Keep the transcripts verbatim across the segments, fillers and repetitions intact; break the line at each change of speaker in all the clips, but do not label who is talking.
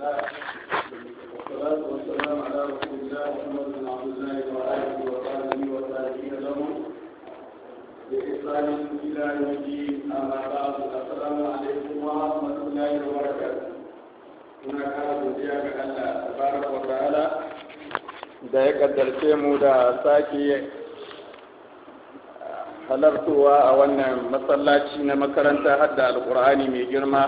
الله والصلاة والسلام على رسول الله محمد بن عبد الله وآله وصحبه والتابعين لهم بإحسان إلى يوم الدين. أما بعد، السلام عليكم ورحمة الله وبركاته. muna kara godiya ga Allah tabaraka wa ta'ala da ya kaddarce mu da sake halartowa a wannan masallaci na makaranta hadda alkur'ani mai girma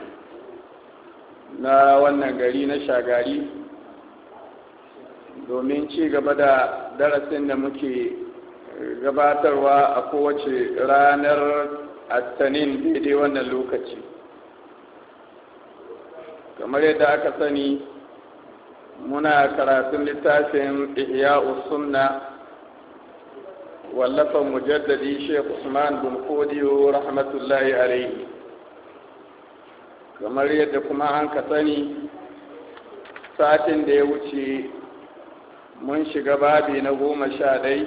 na wannan gari na Shagari domin ci gaba da darasin da muke gabatarwa a kowace ranar Attanin daidai wannan lokaci. Kamar yadda aka sani, muna karatun littafin Ihya'us Sunna wallafan mujaddadi Sheikh Usman bin Fodiyo rahmatullahi alaihi. Kamar yadda kuma an ka sani, satin da ya wuce mun shiga babi na goma sha ɗai,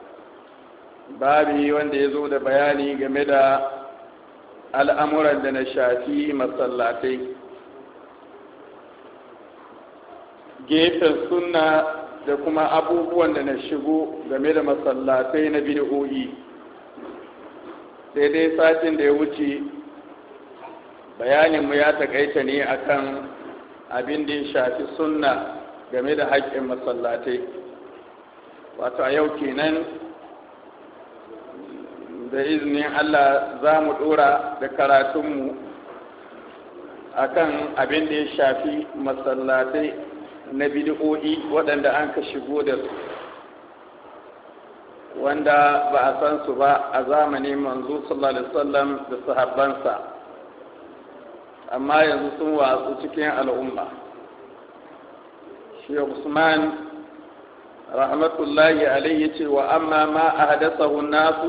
babi wanda ya zo da bayani game da al'amuran da na shafi masallatai. Gefen sunna da kuma abubuwan da na shigo game da masallatai na bid'o'i. Daidai satin da ya wuce bayaninmu ya takaita ne akan abin da ya shafi sunna game da haƙƙin masallatai. Wato a yau kenan da izinin Allah za mu ɗora da karatunmu akan abin da ya shafi masallatai na bid'o'i waɗanda an ka shigo da su, wanda ba a san su ba a zamanin manzo sallallahu alaihi wasallam da sahabbansa, amma yanzu sun watsu cikin al'umma. Sheikh Usman rahmatullahi alaihi ce wa amma ma ahdathahu an-nasu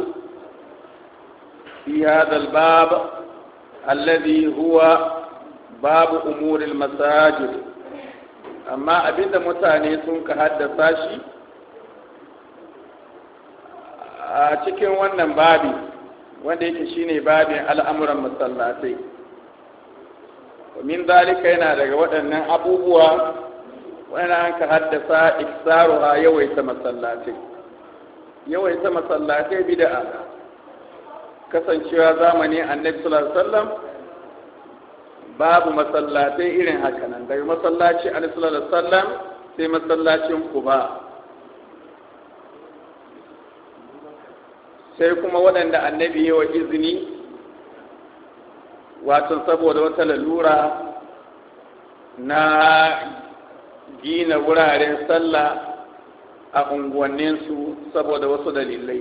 fi hadha al-bab alladhi huwa babu umuri al-masajid, amma abinda mutane sun ka haddasa shi a cikin wannan babi wanda yake shine babin al'amuran masallatai. Min zalika yana daga waɗannan abubuwa wanda an ka haddasa iksaruha yawaita masallatai. Yawaita masallatai bid'a, kasancewa zamanin Annabi sallallahu alaihi wasallam babu masallatai irin haka nan, daga masallaci Annabi sallallahu alaihi wasallam sai masallacin Quba, sai kuma waɗanda Annabi ya wa izini wato saboda wata lalura na gina wuraren sallah a unguwanninsu saboda wasu dalilai.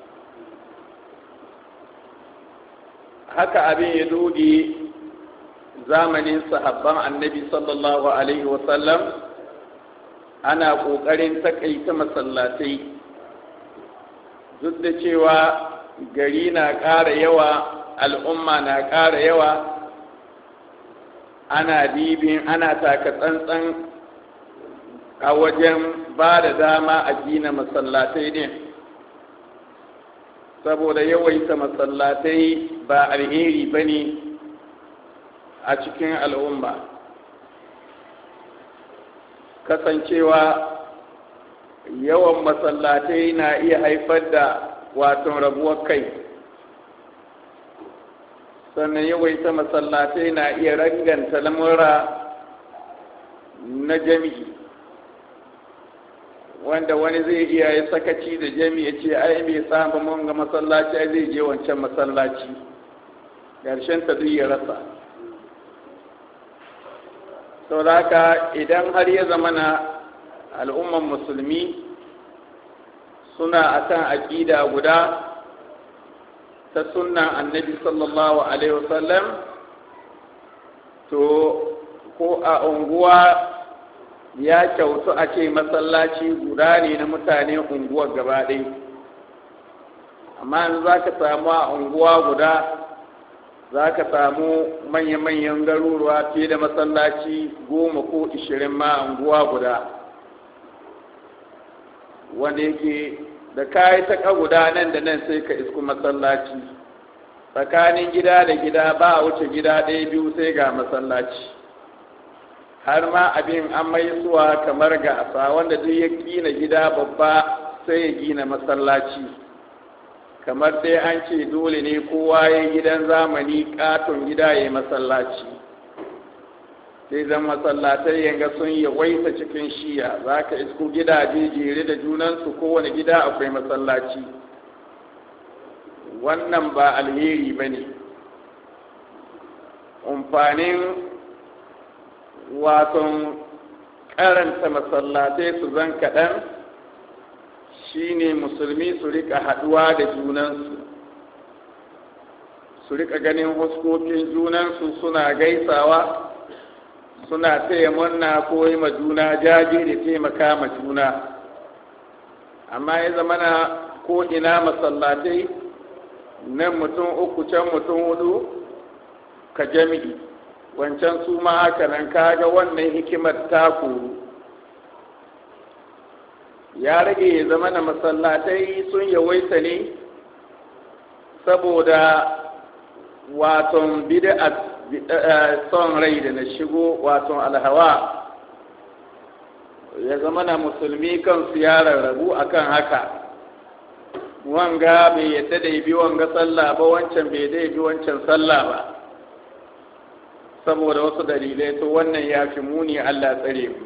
Haka abin ya doge zamanin sahabban Annabi sallallahu alaihi wasallam, ana ƙoƙarin taƙaita masallatai duk da cewa gari na ƙara yawa, al'umma na ƙara yawa, ana dibin ana taka tsantsan a wajen ba da dama a gina masallatai ne, saboda yawaita masallatai ba alheri ba ne a cikin al'umma, kasancewa yawan masallatai na iya haifar da wato rabuwar kai, sannan yawaita masallatai na iya ranganta lamura na jami'i, wanda wani zai iya yi sakaci da jami'i ya ce ai bai samu mun ga masallaci ai zai je wancan masallaci, ƙarshen ta duk ya rasa. Sau da haka idan har ya zama na al'umman musulmi suna akan aƙida guda ta sunnan Annabi sallallahu alaihi wasallam, to ko a unguwa ya kyautu a ce masallaci guda ne na mutane unguwar gaba ɗaya, amma yanzu za ka samu a unguwa guda za ka samu manya-manyan garuruwa fiye da masallaci goma ko ishirin ma unguwa guda, wanda yake da kayi ta guda nan da nan sai ka isku masallaci, tsakanin gida da gida ba a wuce gida ɗaya biyu sai ga masallaci. har ma abin an mai suwa kamar gasa, wanda duk ya gina gida babba sai ya gina masallaci, kamar dai an ce dole ne kowa ya gidan zamani katon gida ya yi masallaci. sai zan masallatai yanga sun yawaita cikin shiya, za ka isko gidaje jere da junansu, kowane gida akwai masallaci. wannan ba alheri ba ne. amfanin waton karanta masallatai su zan kaɗan shine musulmi su rika haɗuwa da junansu, su rika ganin huskokin junansu, suna gaisawa, suna taya murna ko yi ma juna jaje da taimaka ma juna. amma ya zama na ko ina masallatai nan mutum uku can mutum hudu ka jami'i, wancan su ma haka nan, kaga wannan hikimar ta koru. ya rage ya zama na masallatai sun yawaita ne saboda waton bid'a son rai da na shigo, waton alhawa, ya zama na musulmi kansu ya rarrabu akan haka. wanga bai yadda da bi wanga sallah ba, wancan bai da bi wancan sallah ba, saboda wasu dalilai. to wannan ya fi muni, Allah tsare mu.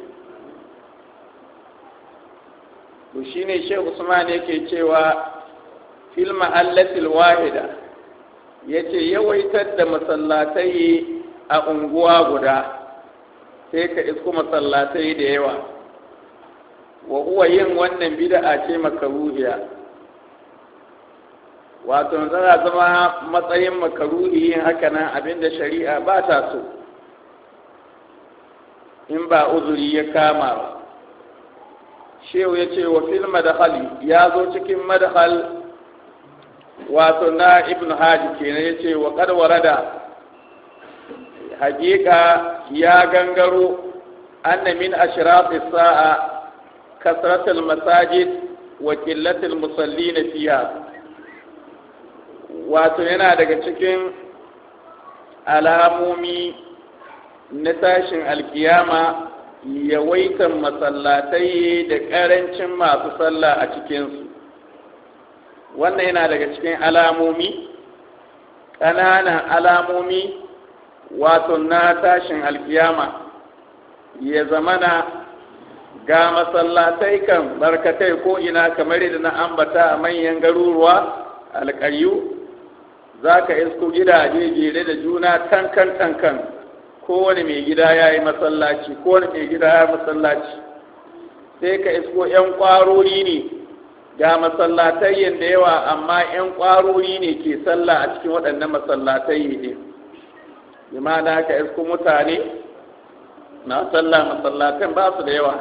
to shine Sheikh Usman yake cewa fil mahallatil wahida, yace yawaitar da masallatai a unguwa guda, sai ka isko masallatai da yawa. wa huwa yin wannan bid'a ce makaruhiya, wato zana zama matsayin makaruhi yin haka nan, abinda shari'a ba ta so in ba uzuri ya kama ba. shehu ya ce wa fil madkhali, ya zo cikin madkhal wato na ibn haji kenan, ya ce wa qad warada, haƙiƙa ya gangaro anna min ashrati sa'a kasratul masajid wa qillatul musallin fiha, wato yana daga cikin alamomi na tashin alkiyama yawaitan masallatai da ƙarancin masu sallah a cikinsu. wannan yana daga cikin alamomi, ƙananan alamomi wato na tashin alkiyama, ya zamana ga masallatai kan barkatai ko ina, kamar da na ambata a manyan garuruwa alƙaryu. za ka isko gidaje jere da juna tankan tankan, kowane mai gida ya yi masallaci, kowane mai gida ya yi masallaci. sai ka isko 'yan ƙwarori ne, ga masallatai da yawa, amma 'yan ƙwarori ne ke sallah a cikin waɗannan masallatai ne. limana ka isko mutane na sallah masallatan ba su da yawa.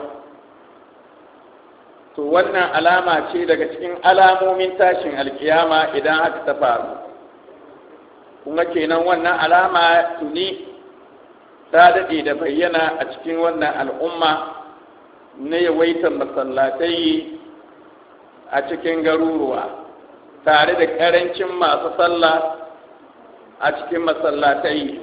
to wannan alama ce daga cikin alamomin tashin alkiyama idan haka ta faru. kuma kenan wannan alama tuni ta daɗe da bayyana a cikin wannan al'umma na yawaitar masallatai a cikin garuruwa, tare da ƙarancin masu sallah a cikin masallatai.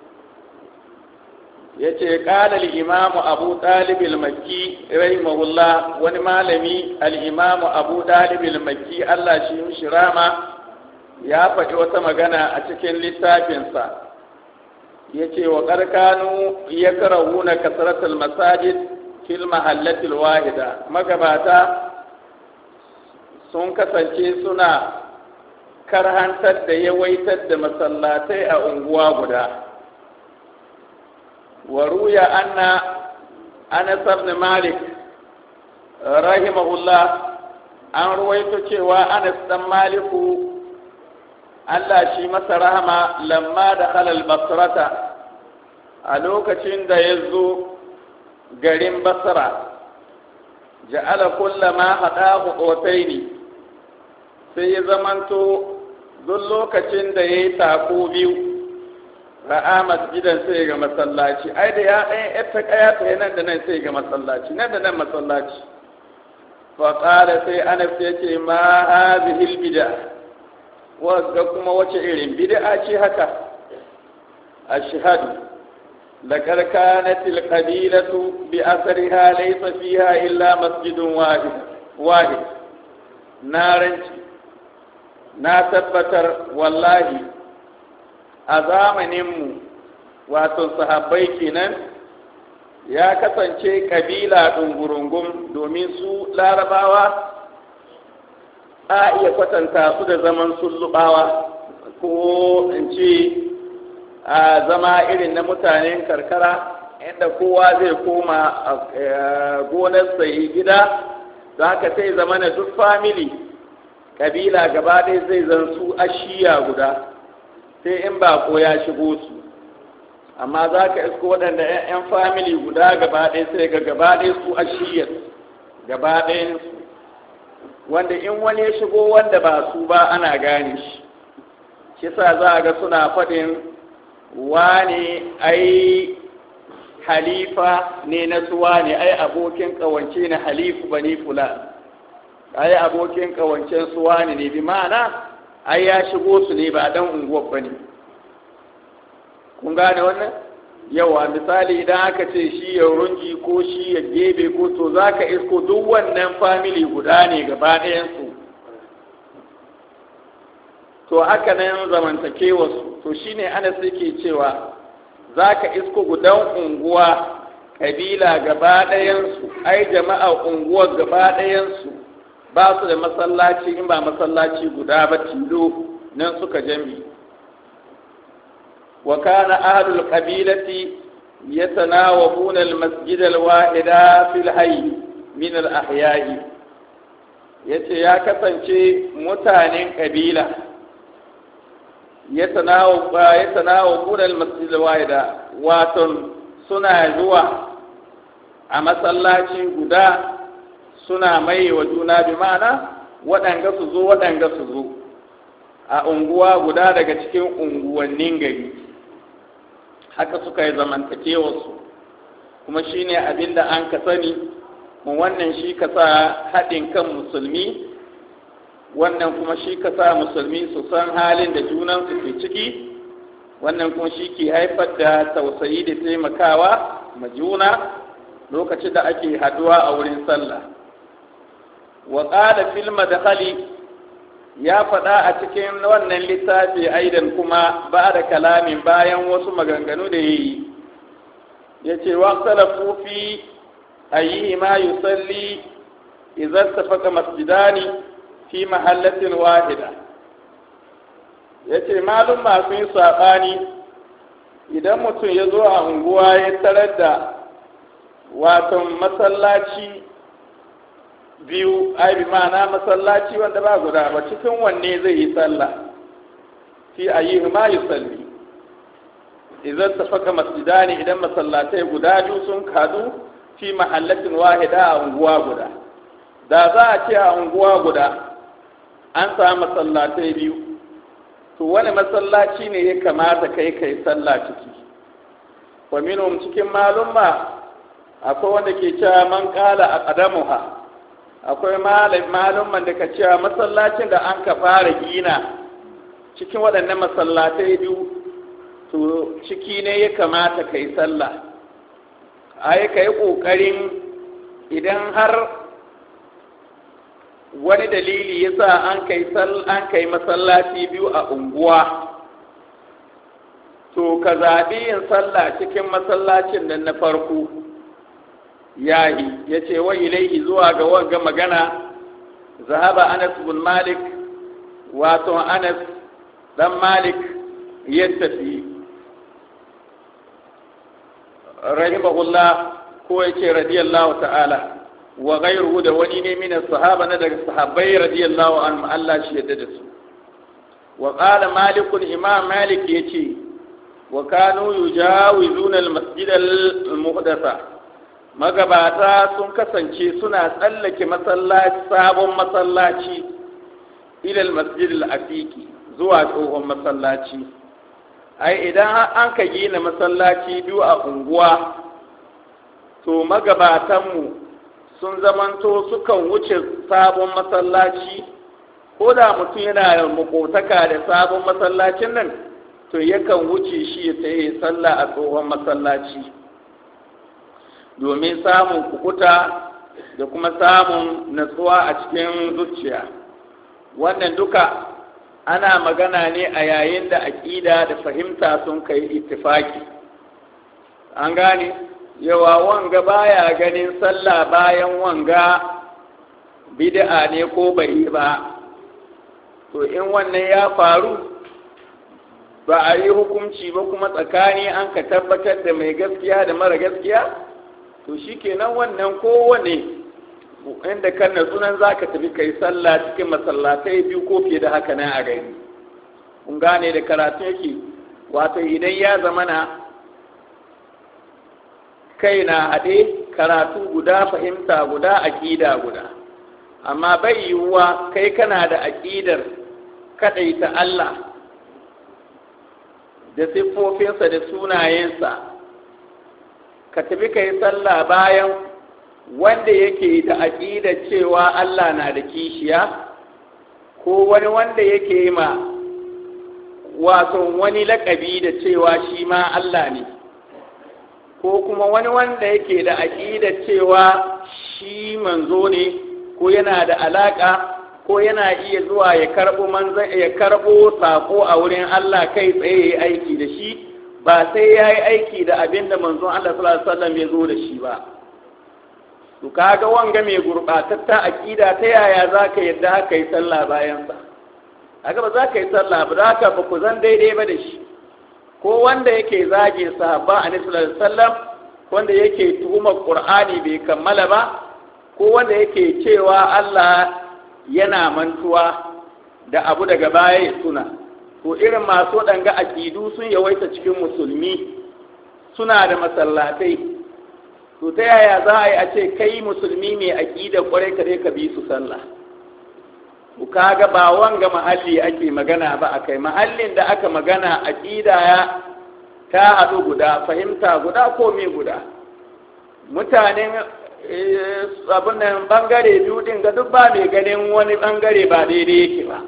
ya ce ƙala al'imamu abu ɗalibin makki rahimahullah, wani malami al'imamu abu ɗalibin makki Allah shi mishi rama, ya faɗi wata magana a cikin littafinsa. ya ce wa ƙarƙanu ya karahu na kasaratul masajid fil mahallatil wahida, magabata sun kasance suna karhantar da yawaitar da masallatai a unguwa guda. wa ruya anna Anas ibn Malik rahimahullah, an ruwaito cewa Anas dan Maliku Allah shi masa rahama, lamma da halal basrata, a lokacin da ya zo garin Basra, ja'ala kullama haɗa huɗotai, sai ya zamanto duk lokacin da ya yi tako biyu, ra'a masjidan sai ga masallaci. ai da ya ɗaya yadda ƙaya ta nan da nan sai ga masallaci, nan da nan masallaci. fa ƙara sai Anas ya ce, ma hazihil bid'a, wagga kuma wace irin bid'a ce haka? ashhadu لقد كانت القبيلة بأثرها ليس فيها إلا مسجد واحد واحد نارنج na tabbatar wallahi a zamaninmu wato sahabbai kenan ya kasance kabila ɗungurungun domin su larabawa a iya kwatanta su da zaman sullubawa ko in ce a zama irin na mutanen karkara inda kowa zai koma a gonarsa yi gida da haka sai zama na duk famili kabila gaba ɗaya zai zan su ashiya guda sai in bako ya shigo su amma za ka isko waɗanda 'yan famili guda gaba ɗaya sai ga gaba ɗaya su ashiyar gaba ɗayansu wanda in wani ya shigo wanda ba su ba ana gane shi shi sa za a ga suna faɗin wane ai halifa ne na suwa ne ai abokin ƙawance na halifu bani fulan ai abokin ƙawancen suwa ne ne bi ma'ana ai ya shigo su ne ba dan unguwar ba ne kun gane wannan yawa misali idan aka ce shi ya runji ko shi ya gebe ko to za ka isko duk wannan famili guda ne gaba ɗayansu to haka nan zamantakewarsu to shine ana ke cewa za ka isko gudan unguwa kabila gaba ɗayansu ai jama'a unguwar gaba ɗayansu ba su da masallaci in ba masallaci guda ba tilo nan suka jami wa kana ahlul qabilati yatanawabuna al-masjid al-wahida fil hayy min al-ahya'i yace ya kasance mutanen kabila yatanawaba yatanawabuna al-masjid al-wahida waton suna zuwa a masallaci guda suna mai wa juna bi ma'ana waɗanga su zo waɗanga su zo a unguwa guda daga cikin unguwannin gari haka suka yi zamantakewarsu kuma shi ne abin da an ka sani mu wannan shi ka sa haɗin kan musulmi wannan kuma shi ka sa musulmi su san halin da junansu ke ciki wannan kuma shi ke haifar da tausayi da taimakawa ma juna lokacin da ake haduwa a wurin sallah wa qala fil madkhali ya faɗa a cikin wannan littafi aidan kuma ba da kalamin bayan wasu maganganu da yayi yace wa salafu fi ayyi ma yusalli idza tafaqa masjidani fi mahallatin wahida yace malum masu yin sabani idan mutum ya zo a unguwa ya tarar da wato masallaci biyu ai bi ma'ana masallaci wanda ba guda ba cikin wanne zai yi sallah fi ayi ma yusalli idan tafaka masjidani idan masallatai guda biyu sun kadu fi mahallatin wahida a unguwa guda da za a ce a unguwa guda an samu masallatai biyu to wani masallaci ne ya kamata kai kai sallah ciki wa minhum cikin malumma akwai wanda ke cewa man qala aqdamuha akwai malumman da ka cewa masallacin da an ka fara gina cikin waɗannan masallatai biyu to ciki ne ya kamata ka yi sallah ai ka yi ƙoƙarin idan har wani dalili ya sa an kai an kai masallaci biyu a unguwa to ka zaɓi yin sallah cikin masallacin nan na farko yayi ya ce wa ilaihi zuwa ga wanga magana zahaba anas bin malik wato anas dan malik ya tafi rahimahullah ko ya ce radiyallahu ta'ala wa ghayruhu da wani ne min sahaba na daga sahabbai radiyallahu anhum Allah shi yadda da su wa qala malik imam malik yace wa kanu yujawizuna al-masjid al-muhdatha magabata sun kasance suna tsallake masallaci sabon masallaci ilal masjidil afiqi zuwa tsohon masallaci ai idan an ka gina masallaci biyu a unguwa to magabatanmu sun zamanto sukan wuce sabon masallaci ko da mutum yana makotaka da sabon masallacin nan to yakan wuce shi ya tsaye sallah a tsohon masallaci domin samun kukuta da kuma samun natsuwa a cikin zuciya. Wannan duka ana magana ne a yayin da aƙida da fahimta sun kai ittifaki. An gane yawa wanga baya ganin sallah bayan wanga bid'a ne ko bai yi ba, to in wannan ya faru ba a yi hukunci ba kuma tsakani an ka tabbatar da mai gaskiya da mara gaskiya, to shikenan wannan kowane inda kan na sunan za ka tafi kai sallah cikin masallatai biyu ko fiye da haka nan a gari. Kun gane da karatu yake, wato idan ya zama na kai na haɗe karatu guda fahimta guda aƙida guda, amma bai yiwuwa kai kana da aƙidar kaɗaita Allah da siffofinsa da sunayensa ka tafi kai sallah bayan wanda yake da aƙidar cewa Allah na da kishiya, ko wani wanda yake ma wato wani laƙabi da cewa shi ma Allah ne, ko kuma wani wanda yake da aƙidar cewa shi manzo ne ko yana da alaƙa ko yana iya zuwa ya karɓo manzan ya karɓo saƙo a wurin Allah kai tsaye ya aiki da shi ba sai ya yi aiki da abin da manzon Allah sallallahu alaihi wasallam ya zo da shi ba. To kaga wanga mai gurɓatatta aƙida ta yaya za ka yadda haka yi sallah bayansa? Haka ba za ka yi sallah ba, za ka ba ku zan daidai ba da shi. Ko wanda yake zage sahaba a sallallahu alaihi wasallam, wanda yake tuhumar Qur'ani bai kammala ba, ko wanda yake cewa Allah yana mantuwa da abu daga baya ya tuna. To irin masu waɗanga aƙidu sun yawaita cikin musulmi, suna da masallatai. To ta yaya za a yi a ce kai musulmi mai aƙida ƙwarai ka dai ka bi su sallah? Ku kaga ba wanga mahalli ake magana ba akai, mahallin da aka magana aƙida ya ta haɗu guda, fahimta guda ko me guda. Mutanen abin nan bangare biyu din ga duk ba mai ganin wani bangare ba daidai yake ba,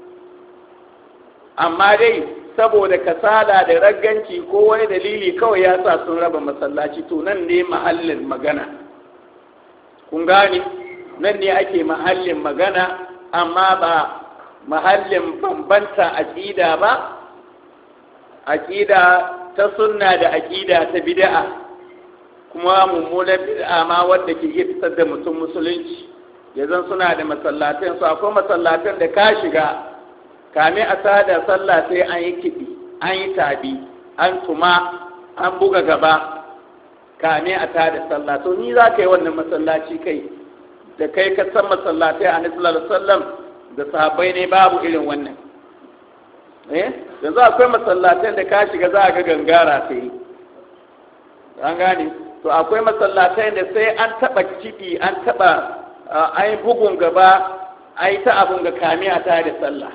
amma dai saboda kasala da ragganci ko wani dalili kawai ya sa sun raba masallaci, to nan ne mahallin magana. Kun gane, nan ne ake mahallin magana, amma ba mahallin bambanta aƙida ba, aƙida ta sunna da aƙida ta bid'a, kuma mummunar bid'a ma wadda ke iya fitar da mutum musulunci. Yanzu suna da masallatan su, akwai masallatan da ka shiga kame a sada sallah sai an yi kiɗi, an yi tabi, an tuma, an buga gaba kame a tada sallah. To ni za ka yi wannan masallaci kai da kai ka san masallatai a sallallahu alaihi wasallam da sahabbai ne babu irin wannan. Eh yanzu akwai masallatan da ka shiga za ga gangara sai an gane. To akwai masallatai da sai an taba kiɗi, an taba an yi bugun gaba, an yi ta abun ga kame a tada sallah.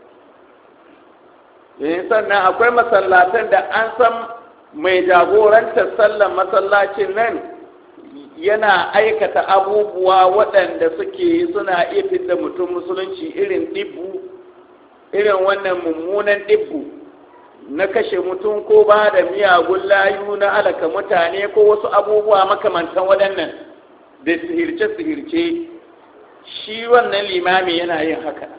Sannan akwai masallatan da an san mai jagorantar sallan masallacin nan yana aikata abubuwa waɗanda suke suna iya fidda mutum musulunci, irin dibbu, irin wannan mummunan dibbu na kashe mutum ko ba da miyagun layu na halaka mutane ko wasu abubuwa makamantan waɗannan da sihirce-sihirce. Shi wannan limami yana yin haka.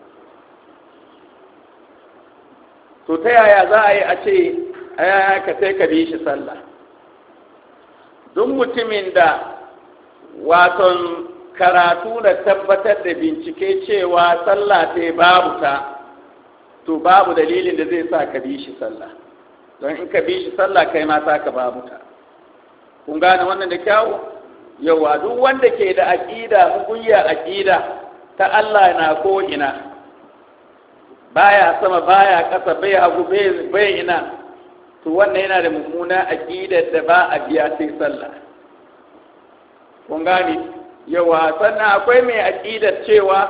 To ta yaya za a yi a ce ka sai ka bi shi sallah? Duk mutumin da waton karatu da tabbatar da bincike cewa sallah ta babu ta, to babu dalilin da zai sa ka bi shi sallah, don in ka bi shi sallah kai ma sa ka babu ta. Kun gane wannan da kyawu? Yawa duk wanda ke da aƙida, mugunya aƙida ta Allah na ko ina, baya sama baya ƙasa, bai hagu bai ina, to wannan yana da mummuna aƙidar da ba a biya sai sallah. Kun gane? Yawa sannan akwai mai aƙidar cewa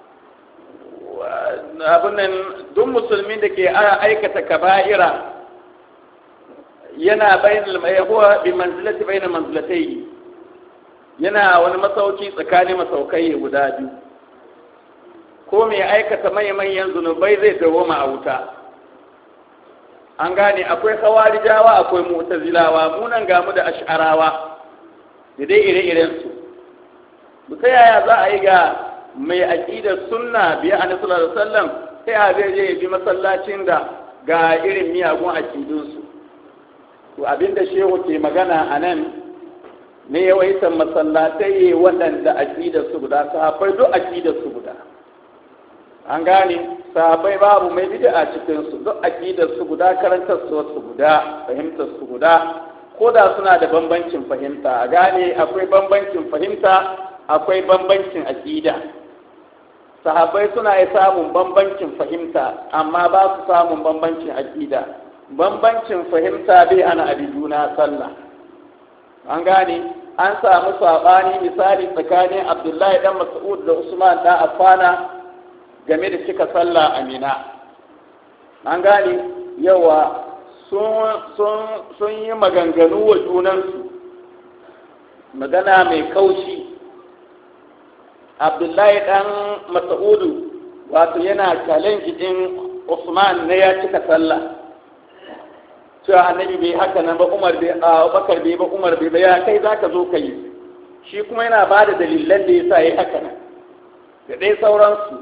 abin nan duk musulmin da ke aikata kaba'ira yana bainal mayahuwa bi manzilati bainal manzilatai, yana wani masauki tsakanin masaukai guda biyu. Ko mai aikata manyan zunubai zai dawoma a wuta, an gane akwai khawarijawa akwai mu'tazilawa munan gamu da ash'arawa da dai ire-iren su ta yaya za a yi ga mai aqidar sunna biya annabi sallallahu alaihi wasallam sai a zai je bi masallacin da ga irin miyagun aqidun su to abinda shehu ke magana anan ne yawaitan masallatai waɗanda aqidar su guda sahabbai duk aqidar su guda an gane sahabbai babu mai bid'a cikin su duk aqidar su guda karantar su su guda fahimtar su guda ko da suna da bambancin fahimta a gane akwai bambancin fahimta akwai bambancin aqida sahabbai suna yi samun bambancin fahimta amma ba su samun bambancin aqida bambancin fahimta bai ana abi juna sallah an gane an samu sabani misali tsakanin Abdullahi dan Mas'ud da Usman da Affana game da cika sallah a Mina an gane yawa sun yi maganganu wa junansu magana mai kaushi Abdullahi dan Mas'udu wato yana challenge din Usman ne ya cika sallah cewa annabi bai haka nan ba Umar bai Abubakar bai ba Umar bai ba ya kai zaka zo kai shi kuma yana bada dalilan da yasa yayi haka nan da dai sauransu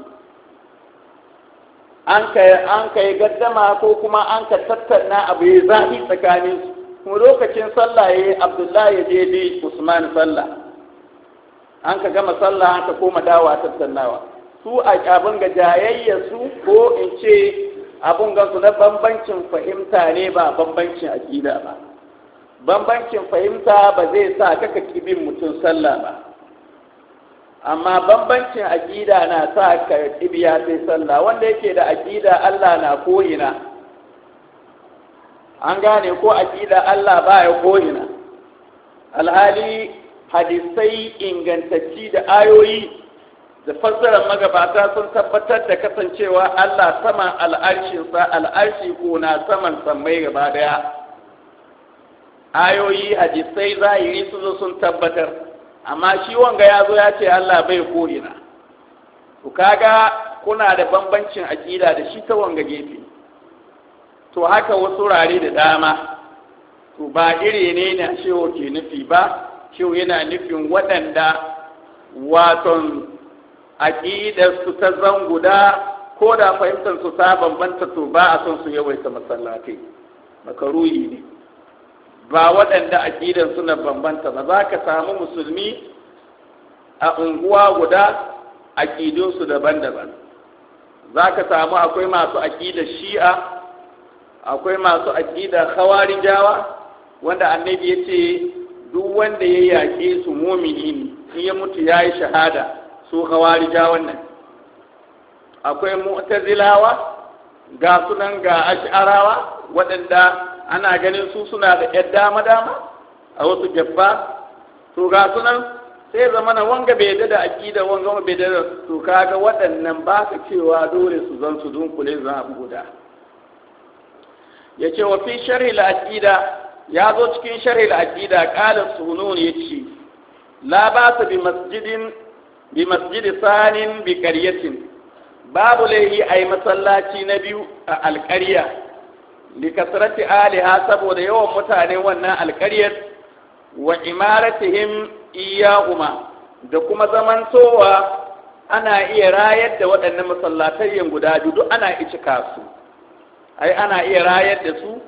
an kai an kai gaddama ko kuma an ka tattauna abu ya zafi tsakanin su kuma lokacin sallah yayi Abdullahi ya je bi Usman sallah an ka gama sallah an ka koma dawa tattaunawa su a abin ga jayayya su ko in ce abun ga su na bambancin fahimta ne ba bambancin aqida ba bambancin fahimta ba zai sa kaka kibin mutum sallah ba amma bambancin aqida na sa ka kibiya sai sallah wanda yake da aqida Allah na koyina an gane ko aqida Allah baya koyina alhali hadisai ingantacci da ayoyi da fassarar magabata sun tabbatar da kasancewa Allah saman al'arshinsa al'arshi ko na saman sammai gaba daya ayoyi hadisai zahiri su zo sun tabbatar amma shi wanga ya zo ya ce Allah bai ko'ina to kaga kuna da bambancin aƙida da shi ta wanga gefe to haka wasu rare da dama to ba iri ne na shehu ke nufi ba shehu yana nufin waɗanda waton aƙidarsu ta zan guda ko da fahimtarsu ta bambanta to ba a son su yawaita masallatai makaruhi ne ba waɗanda aƙidarsu na bambanta ba za ka samu musulmi a unguwa guda aƙidunsu daban-daban za ka samu akwai masu aƙidar shi'a akwai masu aƙidar khawarijawa wanda annabi ya ce duk wanda ya yaƙe su mumini ne in ya mutu ya yi shahada su khawarijawan nan akwai mu'tazilawa ga sunan ga ash'arawa waɗanda ana ganin su suna da ƴar dama-dama a wasu jabba to ga sunan sai zamana wanga bai da aqida wanga bai da to kaga waɗannan ba ka cewa dole su zan su dunkule zan abu guda yace wa fi sharhi al-aqida ya zo cikin sharhi al-aqida qala sunun yace la ba ta bi masjidin bi masjidi sanin bi qaryatin babu laihi ay masallaci na biyu a alƙarya li kasrati aliha saboda yawan mutane wannan alƙaryar wa imaratihim iyahuma da kuma zamantowa ana iya rayar da waɗannan masallatayyan guda biyu duk ana icika su ai ana iya rayar da su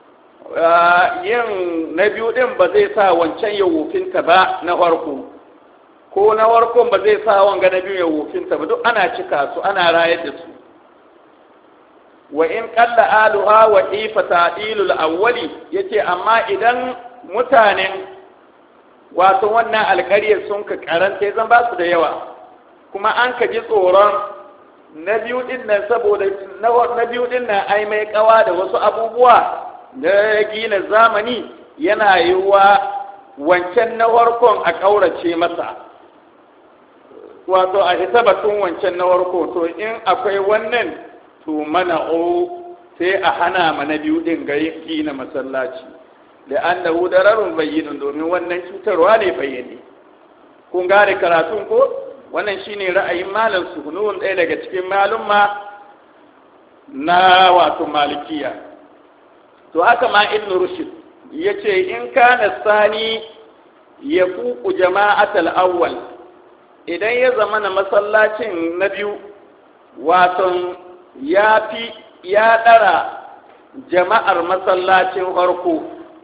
yin na biyu din ba zai sa wancan ya wofinta ba na farko ko na warkon ba zai sa wanga na biyu ya wofinta ba duk ana cika su ana rayar da su wa in qalla aluha wa ifa ta'dilul awwali yace amma idan mutanen wato wannan alƙaryar sun ka karanta zan ba su da yawa kuma an ka ji tsoron na biyu din nan saboda na biyu din nan ai mai kawa da wasu abubuwa na gina zamani yana yiwuwa wancan na warkon a ƙaurace masa wato a ita batun wancan na warko to in akwai wannan to mana o sai a hana mana biyu din ga gina masallaci da annahu dararun bayyinun domin wannan cutarwa ne bayyane kun gane karatun ko wannan shine ra'ayin malam suhunun ɗaya daga cikin malumma na wato malikiya to haka ma ibn rushd yace in kana sani ya fuku jama'atul awwal idan ya zama na masallacin na biyu waton ya fi ya dara jama'ar masallacin farko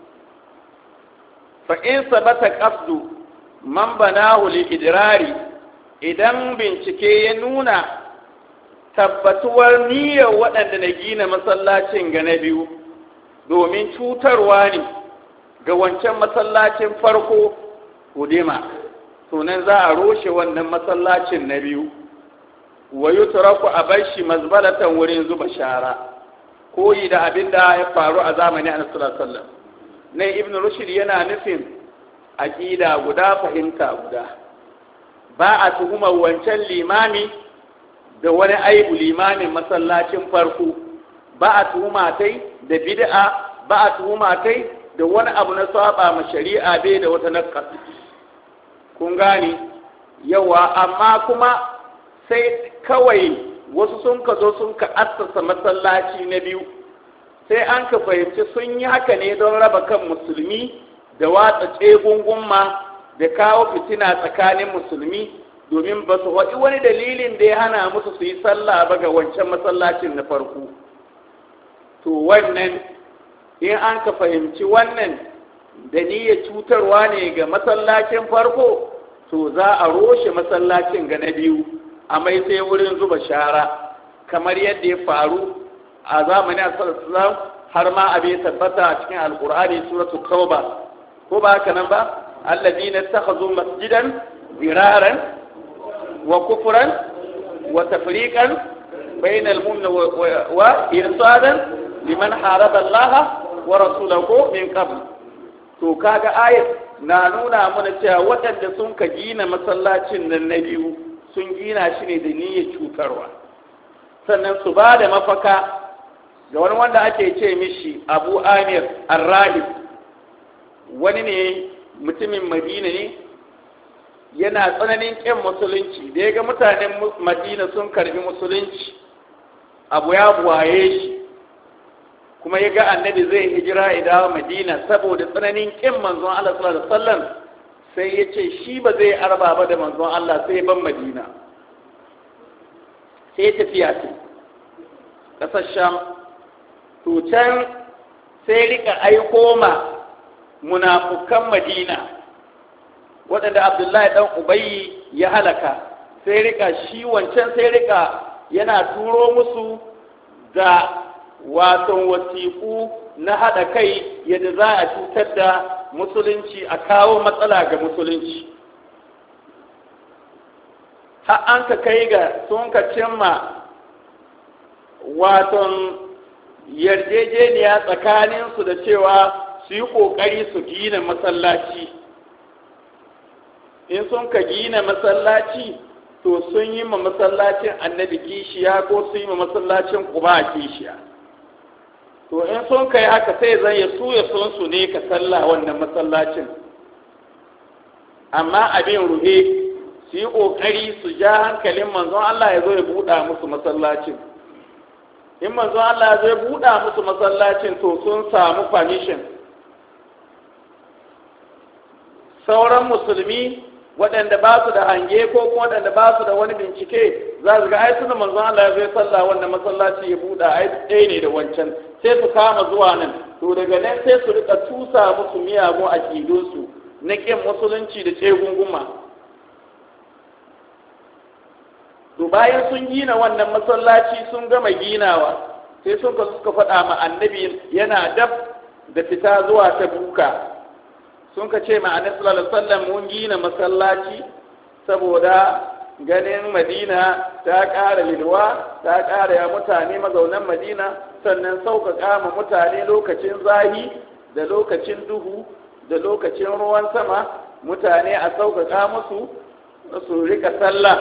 fa in sabata qasdu man banahu li idrari idan bincike ya nuna tabbatuwar niyyar waɗanda na gina masallacin ga na biyu domin cutarwa ne ga wancan masallacin farko hudima sunan za a roshe wannan masallacin na biyu wa yutraku a bar shi mazbalatan wurin zuba shara koyi da abin da ya faru a zamanin annabi sallallahu alaihi wasallam ne ibn rushd yana nufin aqida guda fahimta guda ba a tuhumar wancan limami da wani aibu limamin masallacin farko ba a tuhuma tai da bid'a ba a tuhuma tai da wani abu na saba ma shari'a bai da wata nakkas kun gani yawa amma kuma sai kawai wasu sun ka zo sun ka assasa masallaci na biyu sai an ka fahimci sun yi haka ne don raba kan musulmi da watsa tsegungun ma da kawo fitina tsakanin musulmi domin ba su waɗi wani dalilin da ya hana musu su yi sallah ba ga wancan masallacin na farko to wannan in an ka fahimci wannan da niyyar cutarwa ne ga masallacin farko to za a roshe masallacin ga na biyu a mai sai wurin zuba shara kamar yadda ya faru a zamanin sallallahu har ma abin tabbata a cikin alqur'ani suratul tauba ko ba haka nan ba alladina takhazu masjidan diraran wa kufran wa tafriqan bainal mu'minin wa irsadan liman haraba Allah wa rasulahu min qabl to kaga ayat na nuna mana cewa waɗanda sun ka gina masallacin nan na biyu sun gina shi ne da niyyar cutarwa sannan su ba da mafaka ga wani wanda ake ce mishi Abu Amir Ar-Rahib wani ne mutumin Madina ne yana tsananin ƙin musulunci da ya ga mutanen Madina sun karbi musulunci abu ya buwaye shi kuma ya ga annabi zai hijira idan Madina saboda tsananin ƙin manzon Allah sallallahu alaihi wasallam sai ya ce shi ba zai arba ba da manzon Allah sai ban Madina sai tafiya ce ƙasar Sham to can sai rika aiko ma munafukan Madina waɗanda Abdullahi ɗan Ubayyi ya halaka sai rika shi wancan sai rika yana turo musu da wato wasiƙu na haɗa kai yadda za a cutar da musulunci a kawo matsala ga musulunci har an ka kai ga sun ka cimma waton yarjejeniya tsakaninsu da cewa su yi ƙoƙari su gina masallaci in sun ka gina masallaci to sun yi ma masallacin annabi kishiya ko sun yi ma masallacin Quba kishiya to in sun kai haka sai zan ya su ya sun su ne ka sallah wannan masallacin amma abin ruhe su yi ƙoƙari su ja hankalin manzon Allah ya zo ya buɗa musu masallacin in manzon Allah ya zo ya buɗa musu masallacin to sun samu permission sauran musulmi waɗanda ba su da hange ko kuma waɗanda ba su da wani bincike za su ga ai suna manzon Allah ya zo ya sallah wannan masallaci ya buɗa ai ɗaya ne da wancan sai su kama zuwa nan to daga nan sai su rika tusa musu miyagun aƙidunsu na ƙin musulunci da tsegunguma to bayan sun gina wannan masallaci sun gama ginawa sai suka suka faɗa ma annabi yana dab da fita zuwa ta buka sun ka ce ma annabi sallallahu alaihi wasallam mun gina masallaci saboda ganin Madina ta ƙara lilwa ta ƙara ya mutane mazaunan Madina sannan sauƙaƙa ma mutane lokacin zahi da lokacin duhu da lokacin ruwan sama mutane a sauƙaƙa musu su rika sallah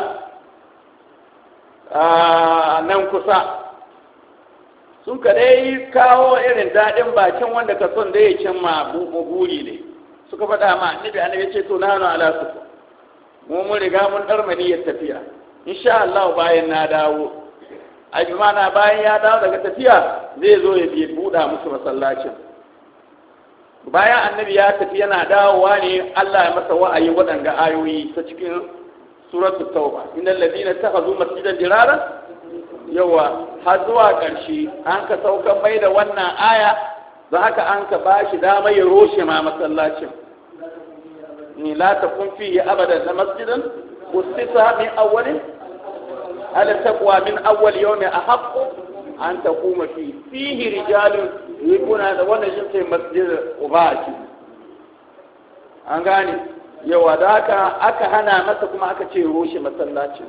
a nan kusa sun ka dai kawo irin daɗin bakin wanda ka son da ya cimma buri ne suka faɗa ma annabi annabi ce to nanu ala su mu mun riga mun dar maniyar tafiya insha Allah bayan na dawo a jumana bayan ya dawo daga tafiya zai zo ya bi buɗa musu masallacin. Bayan annabi ya tafi yana dawowa ne Allah ya masa wa'ayi waɗanga ayoyi ta cikin suratul tauba, innal ladina takhazu masjidan dirara, yawa har zuwa ƙarshe an ka saukan mai da wannan aya, za haka an ka bashi dama ya roshe ma masallacin. ni la takun fihi abadan na masjidan usisa min awwalin ala taqwa min awwal yawmin ahaqqu an taquma fi fihi rijalun yukuna da wannan shi sai masjid ubaki an gane yawa da haka aka hana masa kuma aka ce roshe masallacin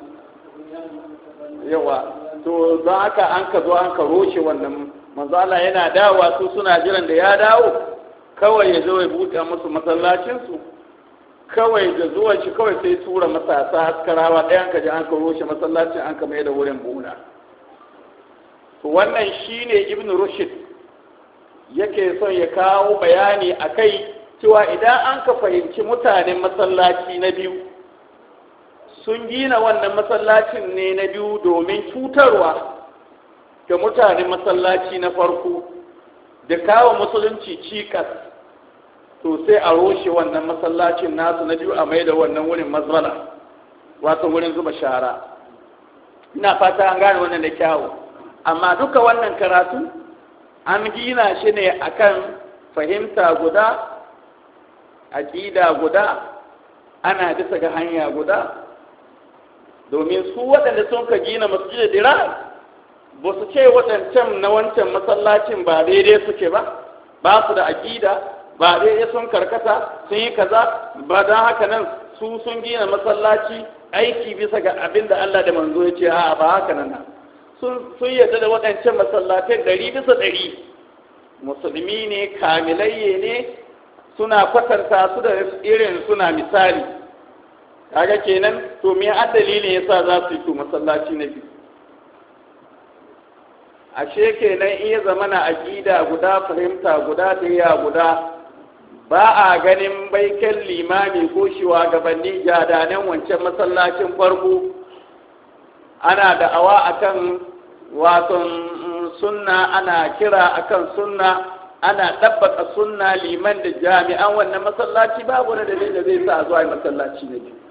yawa to don haka an ka zo an ka roshe wannan manzo Allah yana dawowa su suna jiran da ya dawo kawai ya zo ya buɗe musu masallacin su kawai da zuwan shi kawai sai tura matasa askarawa ɗayan ka ji an ka roshe masallacin an ka mai da wurin buna. To wannan shine Ibn Rushd yake son ya kawo bayani a kai cewa idan an ka fahimci mutanen masallaci na biyu sun gina wannan masallacin ne na biyu domin cutarwa ga mutanen masallaci na farko da kawo musulunci cikas, to sai a roshe wannan masallacin nasu na biyu a mai da wannan wurin mazbala, wato wurin zuba shara. Ina fata an gane wannan da kyawu, amma duka wannan karatu an gina shi ne akan fahimta guda, aƙida guda, ana bisa ga hanya guda, domin su waɗanda sun ka gina masjid dira ba su ce waɗancan na wancan masallacin ba daidai suke ba, ba su da aƙida, ba daidai sun karkata sun yi kaza ba, don haka nan su sun gina masallaci aiki bisa ga abin da Allah da manzo ya ce a ba haka nan sun sun yarda da waɗancan masallatai ɗari bisa ɗari musulmi ne kamilayye ne, suna kwatanta su da irin suna misali. Kaga kenan to me a dalilin yasa za su yi to masallaci na biyu? Ashe kenan iya zamana aqida guda, fahimta guda, da guda, ba a ganin baiken limami ko shugabanni jadanen wancan masallacin farko ana da'awa akan waton sunna, ana kira akan sunna, ana dabbaka sunna, liman da jami'an wannan masallaci babu na dalilin da zai sa zuwa masallaci na biyu.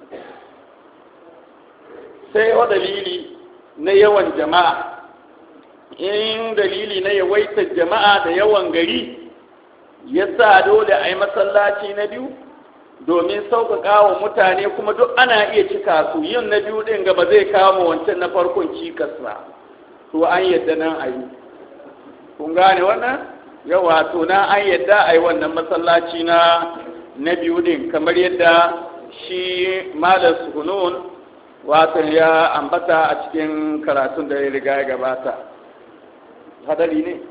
Sai wa dalili na yawan jama'a, in dalili na yawaitar jama'a da yawan gari ya sa dole a yi masallaci na biyu domin sauƙaƙa wa mutane, kuma duk ana iya cika su, yin na biyu ɗin gaba zai kawo wancan na farkon cikas ba, to an yadda nan a yi. Kun gane wannan? Yawa to na an yadda a yi wannan masallaci na na biyu ɗin, kamar yadda shi Malam Suhunun wato ya ambata a cikin karatun da ya riga ya gabata. Hadari ne?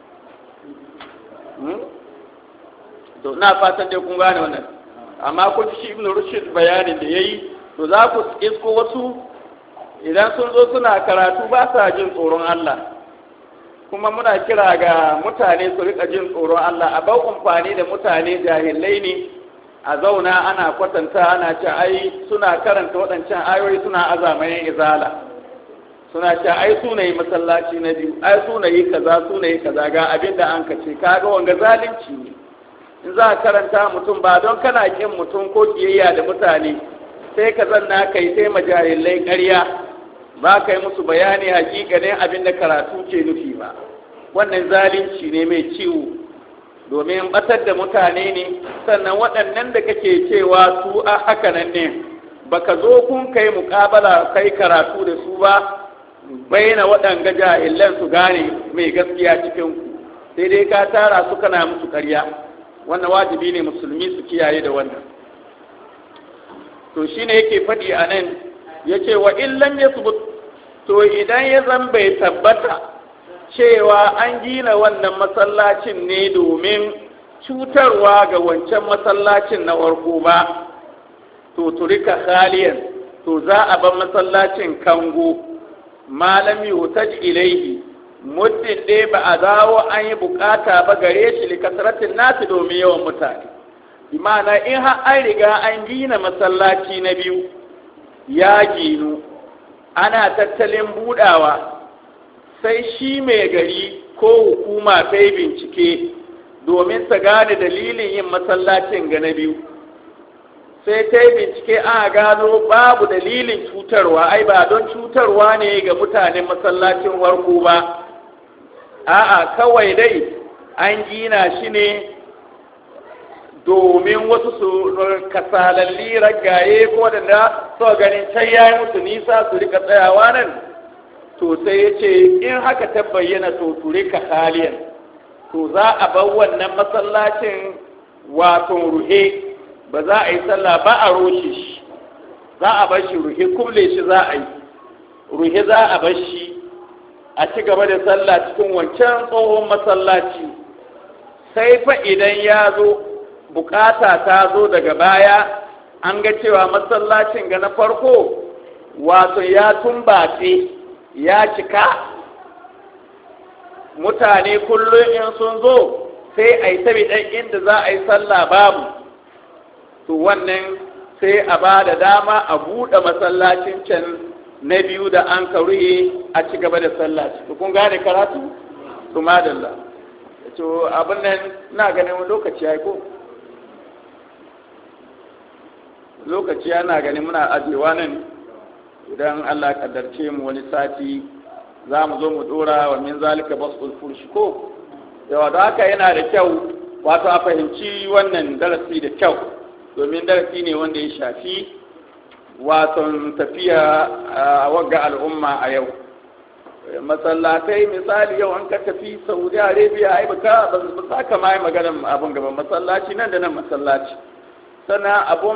To na fatan dai kun gane wannan, amma kun shi Ibn Rushd bayanin da yayi, to za ku isko wasu idan sun zo suna karatu ba sa jin tsoron Allah, kuma muna kira ga mutane su rika jin tsoron Allah, a bau amfani da mutane jahilai ne a zauna ana kwatanta ana ce ai suna karanta waɗancan ayoyi suna azamayin izala, suna ce ai su ne masallaci na biyu, ai su ne yi kaza su ne yi kaza, ga abin da an kace, kaga wanga zalunci ne. In za a karanta mutum ba don kana kin mutum ko kiyayya da mutane sai ka zanna kai sai majahilai ƙarya ba kai musu bayani hakikanin abin da karatu ke nufi ba, wannan zalunci ne mai ciwo, domin batar da mutane ne. Sannan waɗannan da kake cewa su a haka nan ne baka zo kun kai muƙabala kai karatu da su ba, bayyana waɗanga jahilan su gane mai gaskiya cikin ku, sai dai ka tara su kana musu ƙarya. Wannan wajibi ne musulmi su kiyaye da wannan. To shine yake faɗi a nan yace wa illam yasbut, to idan ya zan bai tabbata cewa an gina wannan masallacin ne domin cutarwa ga wancan masallacin na farko ba, to turika khaliyan, to za a bar masallacin kango, malam yutaj ilaihi, muddin dai ba a dawo an yi bukata ba gare shi likasaratin nasu domin yawan mutane. Imana in har an riga an gina masallaci na biyu ya ginu, ana tattalin budawa, sai shi mai gari ko hukuma ta yi bincike domin ta gane dalilin yin masallacin ga na biyu, sai ta yi bincike a gano babu dalilin cutarwa, ai ba don cutarwa ne ga mutanen masallacin warko ba, a'a kawai dai an gina shi ne domin wasu su kasalalli ragaye ko da so ganin can ya yi musu nisa su rika tsayawa nan, to sai ya ce in haka ta bayyana to ture ka haliyan, to za a bar wannan masallacin wato ruhe, ba za a yi sallah ba a roshe shi, za a bar shi ruhe, kulle shi za a yi ruhe, za a bar shi a ci gaba da sallah cikin wancan tsohon masallaci. Sai fa idan ya zo bukata ta zo daga baya, an ga cewa masallacin ga na farko wato ya tumbace ya cika, mutane kullum in sun zo sai a yi tabi ɗan inda za a yi sallah babu, to wannan sai a ba da dama a buɗe masallacin can na biyu da an karuye a ci gaba da sallah. Kun gane karatu? Su madalla. To abin nan na ganin lokaci ya yi ko? Lokaci yana ganin muna ajewa nan, idan Allah kaddarce mu wani sati za mu zo mu dora wa min zalika basul furshi ko yawa. Da haka yana da kyau wato a fahimci wannan darasi da kyau, domin darasi ne wanda ya shafi wato tafiya a wagga al'umma a yau. Masallatai misali yau an ka tafi Saudi Arabia ai baka ba sa ka mai maganar abun gaban masallaci nan da nan masallaci, sannan abun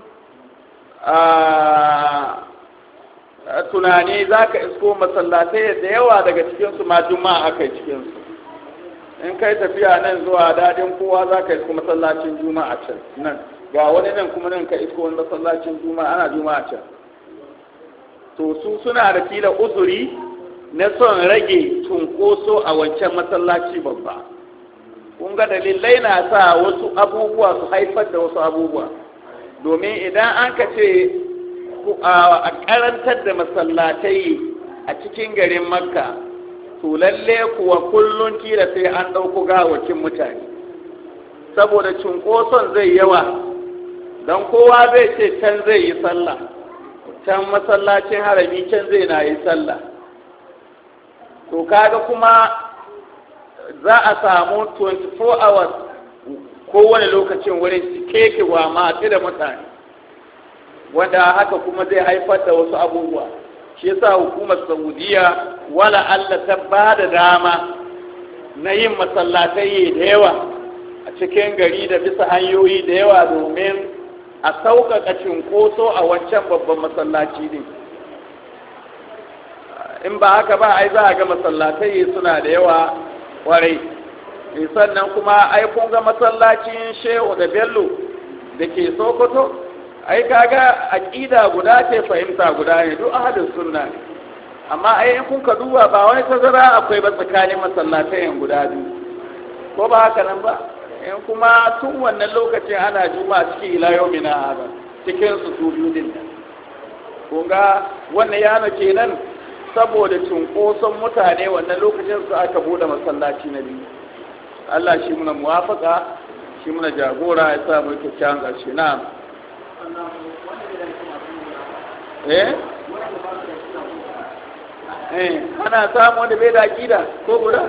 tunani za ka isko masallatai da yawa daga cikinsu ma juma'a aka yi cikinsu. In kai tafiya nan zuwa dadin kowa za ka isko masallacin juma'a can nan, ga wani nan kuma nan ka isko wani masallacin juma'a ana juma'a can. To su suna da kila uzuri na son rage cunkoso a wancan masallaci babba. Kun ga dalilai na sa wasu abubuwa su haifar da wasu abubuwa, domin idan an ka ce a karantar da masallatai a cikin garin Makka, to lalle kuwa kullum kila sai an ɗauko gawakin mutane, saboda cunkoson zai yawa, don kowa zai ce can zai yi sallah, can masallacin harami can zai na yi sallah. To kaga kuma za a samu twenty-four hours kowane lokacin wurin keke wa matsi da mutane, wanda haka kuma zai haifar da wasu abubuwa. Shi yasa hukumar Saudiya wala Allah ta ba da dama na yin masallatai da yawa a cikin gari da bisa hanyoyi da yawa, domin a sauƙaƙa cinkoso a wancan babban masallaci ne. In ba haka ba ai za a ga masallatai suna da yawa kwarai. Sannan kuma ai kun ga masallacin Shehu da Bello da ke Sokoto, ai kaga aqida guda ce, fahimta guda ne, duk ahlus sunna ne. Amma ai in kun ka duba ba wani tazara akwai ba tsakanin masallatai guda biyu, ko ba haka nan ba? In kuma tun wannan lokacin ana juma'a cikin ila yawmina hada cikin su su biyu din. Kun ga wannan yana kenan saboda cunkoson mutane wannan lokacin su aka bude masallaci na biyu. Allah shi muna muwafaka, shi muna jagora, ya sa mu kyakkyawan ƙarshe. Na'am. Eh? Eh, ana samu wanda bai da aqida ko guda?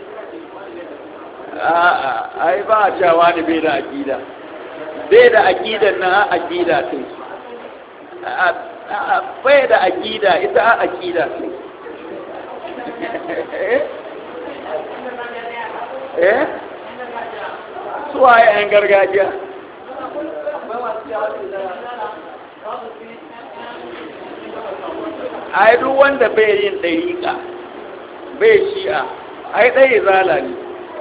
A'a, ai ba a cewa ne bai da aqida. Bai da aqidan na aqida ce. A'a, bai da aqida, ita aqida ce. Eh? Suwaye 'yan gargajiya? Ai duk wanda bai yin ɗariƙa bai shi'a, ai ɗaya zala ne.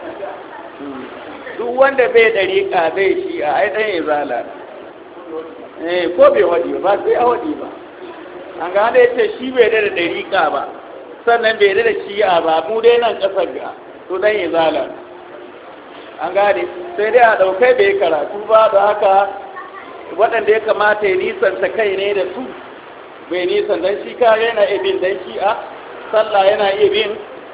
Duk wanda bai ɗariƙa bai shi'a, ai ɗaya zala ne. Eh, ko bai waɗi ba sai a waɗi ba. An gane ya ce shi bai da ɗariƙa ba, sannan bai da shi'a ba, mu dai nan ƙasar ga, to ɗan yi zala. An gane, sai dai a ɗaukai bai karatu ba, da haka waɗanda ya kamata ya nisanta kai ne da su bai nisan, dan shi kare yana iya bin dan shi'a sallah, yana iya bin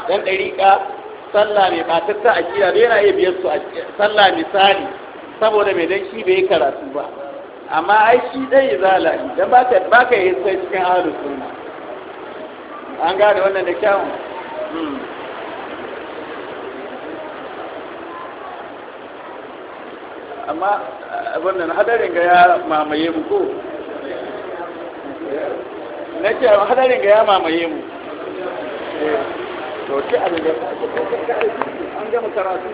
dan ɗariƙa sallah mai ɓatatta a kira da yana iya biyar su a sallah misali saboda mai dan shi bai yi karatu ba amma ai shi ɗan izala ne dan baka baka yi sai cikin ahlus sunna an gane wannan da kyawun amma wannan hadarin ga ya mamaye mu ko na ce hadarin ga ya mamaye mu to ce abin da an gama karatu